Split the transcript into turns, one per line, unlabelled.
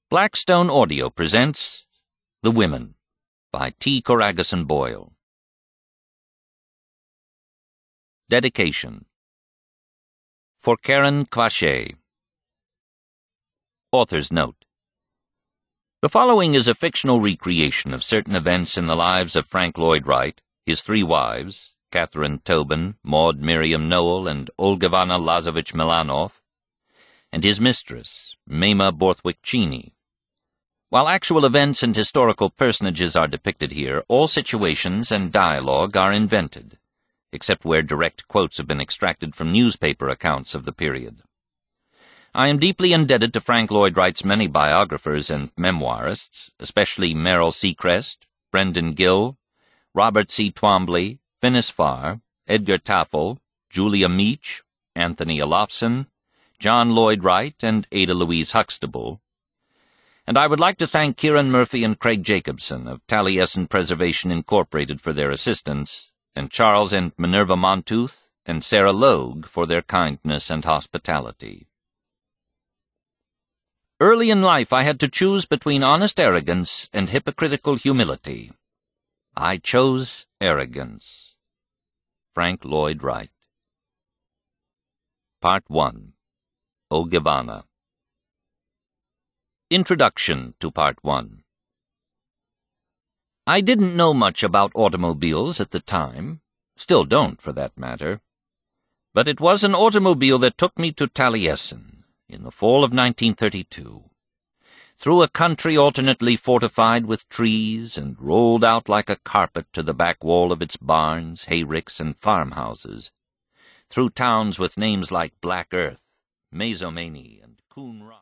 Blackstone Audio presents The Women by T. Corageson Boyle. Dedication. For Karen Quachet. Author's Note. The following is a fictional recreation of certain events in the lives of Frank Lloyd Wright, his three wives, Catherine Tobin, Maud Miriam Noel, and Olgivanna Lazarevich Milanov, and his mistress, Mema Borthwick Cheney. While actual events and historical personages are depicted here, all situations and dialogue are invented, except where direct quotes have been extracted from newspaper accounts of the period. I am deeply indebted to Frank Lloyd Wright's many biographers and memoirists, especially Merrill Seacrest, Brendan Gill, Robert C. Twombly, Finis Farr, Edgar Tafel, Julia Meach, Anthony Olofsson, John Lloyd Wright, and Ada Louise Huxtable. And I would like to thank Kieran Murphy and Craig Jacobson of Taliesin Preservation Incorporated for their assistance, and Charles and Minerva Montooth and Sarah Logue for their kindness and hospitality. Early in life I had to choose between honest arrogance and hypocritical humility. I chose arrogance. Frank Lloyd Wright. Part 1. Olgivanna. Introduction to Part 1. I didn't know much about automobiles at the time, still don't for that matter, but it was an automobile that took me to Taliesin in the fall of 1932, through a country alternately fortified with trees and rolled out like a carpet to the back wall of its barns, hayricks, and farmhouses, through towns with names like Black Earth, Mazomanie, and Coon Rock.